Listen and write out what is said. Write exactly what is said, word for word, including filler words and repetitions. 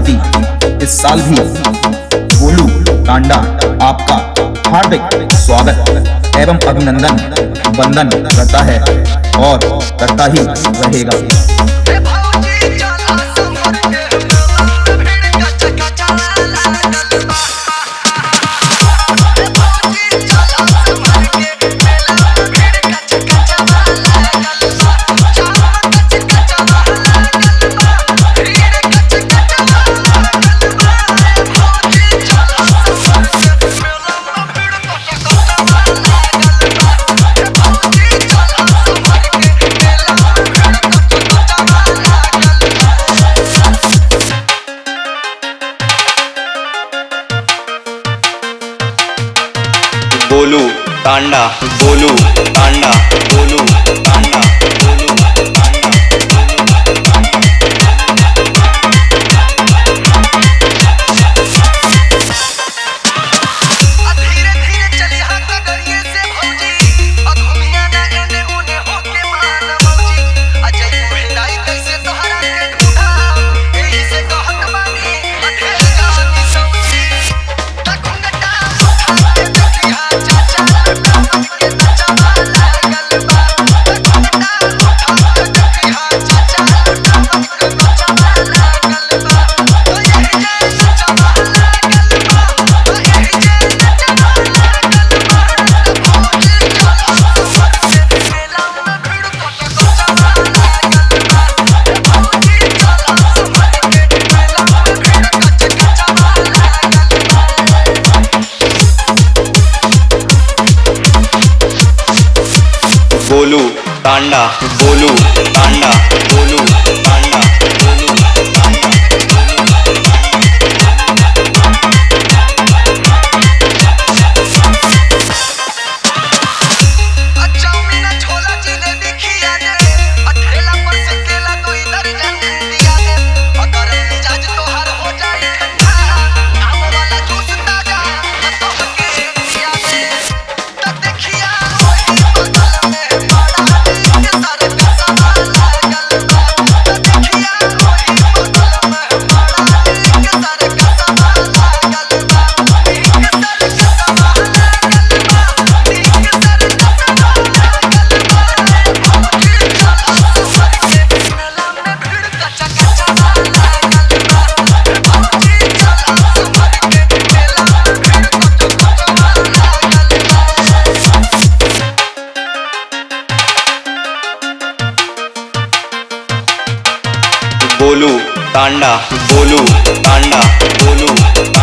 प्रति इस साल भी गोलू टांडा आपका हार्दिक स्वागत एवं अभिनंदन वंदन करता है और करता ही रहेगा। गोलू टांडा गोलू टांडा गोलू टांडा गोलू धीरे धीरे चली हाथ गरिए से भौजी अघुमिया ना एने उने होके मान मौजी अजय महिलाई कैसे तोहरा के ढूंढा एही से कहत बानी अठेल जानी सौसी तखुंगटा उठा के देखिया चाचा टपक के नचावा लागल बा तखुंगटा उठा के देखिया चाचा टपक के नचावा लागल बा तो यही जे नचावा लागल बा तो यही जे नचावा लागल बा भौजी चला सफर से मेला में भीड़ कट नचावा लागल बा भौजी चला सफर के मेला में भीड़ कट नचावा लागल बा। गोलू टांडा गोलू टांडा गोलू टांडा गोलू टांडा चाउमीन छोला जिलेबी खिया दे ठेला पर से केला दो इधर जन्म दिया दे अगर मिजाज तोहर हो जाए ठंडा आम वाला जूस ताजा तो हके दिया दे त देखिया वही बगल में बड़ा नीक सर कसमा लागल बा त देखिया वही बगल में बड़ा नीक सर कसमा लागल बा नीक सर कसमा लागल बा नीक सर कसमा लागल बा भौजी चला सफर से मेला में भीड़ कचा कचा लागल बा भौजी चला सफर के मेला में भीड़ कचा कचा लागल बा। गोलू टांडा गोलू टांडा गोलू